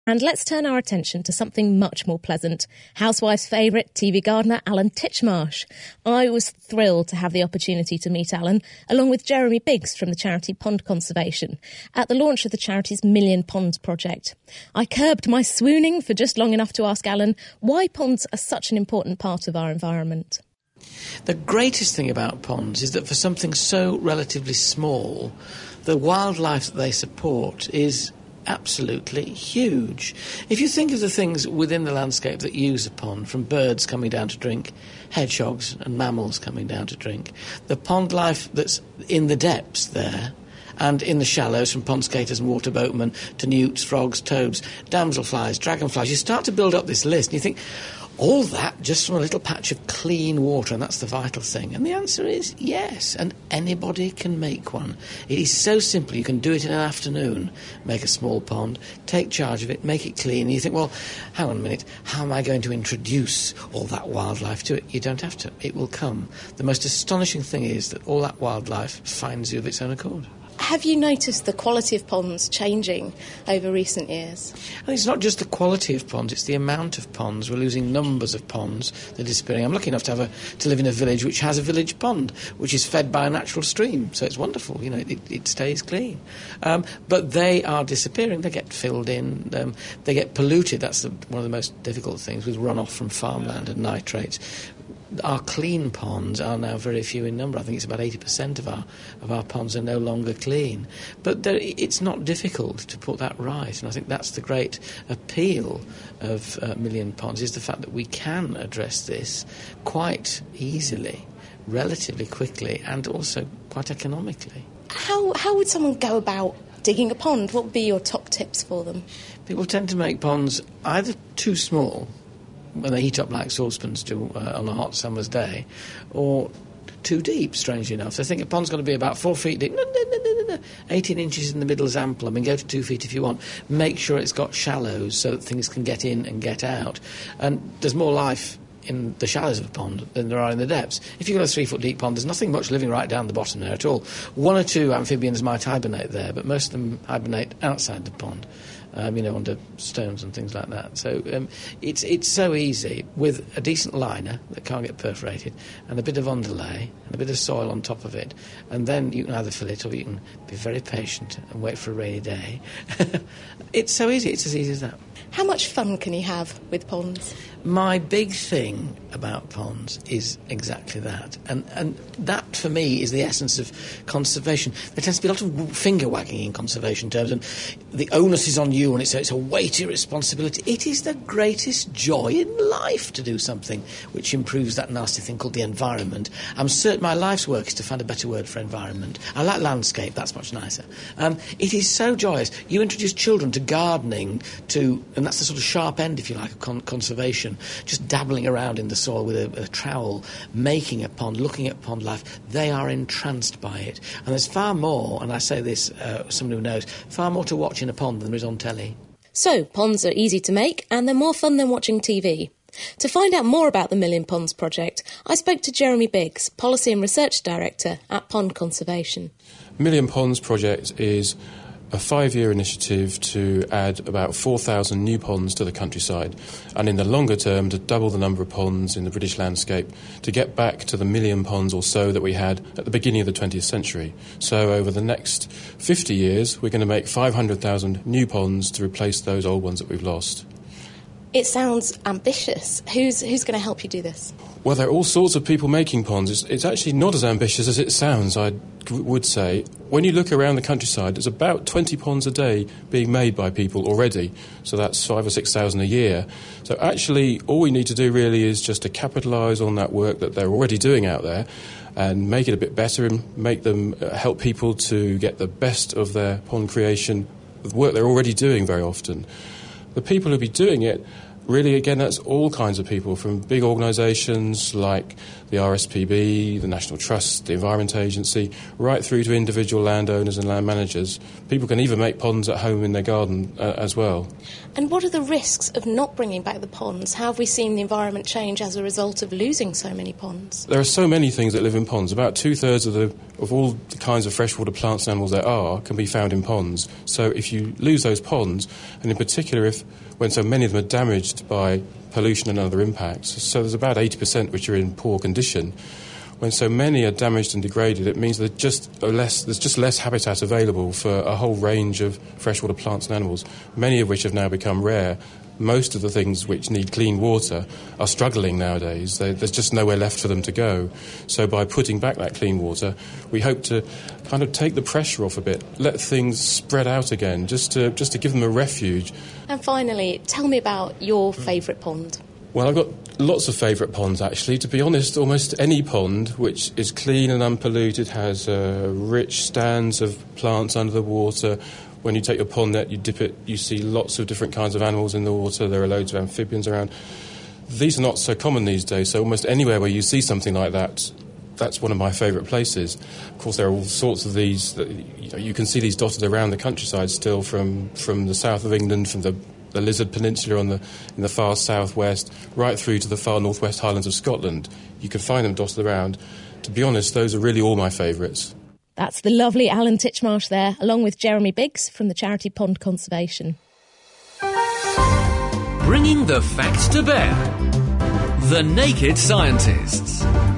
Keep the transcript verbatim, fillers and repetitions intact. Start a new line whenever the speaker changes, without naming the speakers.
And let's turn our attention to something much more pleasant. Housewives' favourite T V gardener, Alan Titchmarsh. I was thrilled to have the opportunity to meet Alan, along with Jeremy Biggs from the charity Pond Conservation, at the launch of the charity's Million Ponds project. I curbed my swooning for just long enough to ask Alan why ponds are such an important part of our environment.
The greatest thing about ponds is that for something so relatively small, the wildlife that they support is absolutely huge. If you think of the things within the landscape that use a pond, from birds coming down to drink, hedgehogs and mammals coming down to drink, the pond life that's in the depths there and in the shallows, from pond skaters and water boatmen to newts, frogs, toads, damselflies, dragonflies, you start to build up this list and you think, all that just from a little patch of clean water, and that's the vital thing. And the answer is yes, and anybody can make one. It is so simple. You can do it in an afternoon, make a small pond, take charge of it, make it clean. And you think, well, hang on a minute, how am I going to introduce all that wildlife to it? You don't have to. It will come. The most astonishing thing is that all that wildlife finds you of its own accord.
Have you noticed the quality of ponds changing over recent years?
And it's not just the quality of ponds, it's the amount of ponds. We're losing numbers of ponds. They're disappearing. I'm lucky enough to have a, to live in a village which has a village pond, which is fed by a natural stream. So it's wonderful, you know, it, it stays clean. Um, but they are disappearing. They get filled in. Um, they get polluted. That's the, one of the most difficult things with runoff from farmland and nitrates. Our clean ponds are now very few in number. I think it's about eighty percent of our of our ponds are no longer clean. But there, it's not difficult to put that right, and I think that's the great appeal of uh, Million Ponds, is the fact that we can address this quite easily, relatively quickly, and also quite economically.
How how would someone go about digging a pond? What would be your top tips for them?
People tend to make ponds either too small, when they heat up like saucepans do uh, on a hot summer's day, or too deep, strangely enough. They think a pond's got to be about four feet deep. No, no, no, no, no. eighteen inches in the middle is ample. I mean, go to two feet if you want. Make sure it's got shallows so that things can get in and get out. And there's more life in the shallows of a pond than there are in the depths. If you've got a three-foot deep pond, there's nothing much living right down the bottom there at all. One or two amphibians might hibernate there, but most of them hibernate outside the pond. Um, you know, under stones and things like that. So um, it's it's so easy with a decent liner that can't get perforated and a bit of underlay and a bit of soil on top of it, and then you can either fill it or you can be very patient and wait for a rainy day. It's so easy. It's as easy as that.
How much fun can you have with ponds?
My big thing about ponds is exactly that. And and that, for me, is the essence of conservation. There tends to be a lot of finger-wagging in conservation terms, and the onus is on you, and it's a, it's a weighty responsibility. It is the greatest joy in life to do something which improves that nasty thing called the environment. I'm certain my life's work is to find a better word for environment. I like landscape, that's much nicer. Um, it is so joyous. You introduce children to gardening, to, and that's the sort of sharp end, if you like, of con- conservation. Just dabbling around in the soil with a, a trowel, making a pond, looking at pond life. They are entranced by it. And there's far more, and I say this, uh, someone who knows, far more to watch in a pond than there is on telly.
So, ponds are easy to make, and they're more fun than watching T V. To find out more about the Million Ponds project, I spoke to Jeremy Biggs, Policy and Research Director at Pond Conservation.
Million Ponds project is a five-year initiative to add about four thousand new ponds to the countryside, and in the longer term to double the number of ponds in the British landscape to get back to the million ponds or so that we had at the beginning of the twentieth century. So over the next fifty years, we're going to make five hundred thousand new ponds to replace those old ones that we've lost.
It sounds ambitious. Who's who's going to help you do this?
Well, there are all sorts of people making ponds. It's, it's actually not as ambitious as it sounds, I would say. When you look around the countryside, there's about twenty ponds a day being made by people already. So that's five or six thousand a year. So actually, all we need to do really is just to capitalise on that work that they're already doing out there and make it a bit better and make them uh, help people to get the best of their pond creation, the work they're already doing very often. The people who'll be doing it really, again, that's all kinds of people, from big organisations like the R S P B, the National Trust, the Environment Agency, right through to individual landowners and land managers. People can even make ponds at home in their garden uh, as well.
And what are the risks of not bringing back the ponds? How have we seen the environment change as a result of losing so many ponds?
There are so many things that live in ponds. About two-thirds of the of all the kinds of freshwater plants and animals there are can be found in ponds. So if you lose those ponds, and in particular if when so many of them are damaged by pollution and other impacts, so there's about eighty percent which are in poor condition. When so many are damaged and degraded, it means that just less, there's just less habitat available for a whole range of freshwater plants and animals, many of which have now become rare. Most of the things which need clean water are struggling nowadays. They, there's just nowhere left for them to go. So by putting back that clean water, we hope to kind of take the pressure off a bit, let things spread out again, just to just to give them a refuge.
And finally, tell me about your favourite pond.
Well, I've got lots of favourite ponds, actually. To be honest, almost any pond which is clean and unpolluted has uh, rich stands of plants under the water. When you take your pond net, you dip it, you see lots of different kinds of animals in the water. There are loads of amphibians around. These are not so common these days, so almost anywhere where you see something like that, that's one of my favourite places. Of course, there are all sorts of these. That, you know, you can see these dotted around the countryside still from, from the south of England, from the the Lizard Peninsula on the, in the far southwest, right through to the far northwest Highlands of Scotland. You can find them dotted around. To be honest, those are really all my favourites.
That's the lovely Alan Titchmarsh there, along with Jeremy Biggs from the charity Pond Conservation.
Bringing the facts to bear. The Naked Scientists.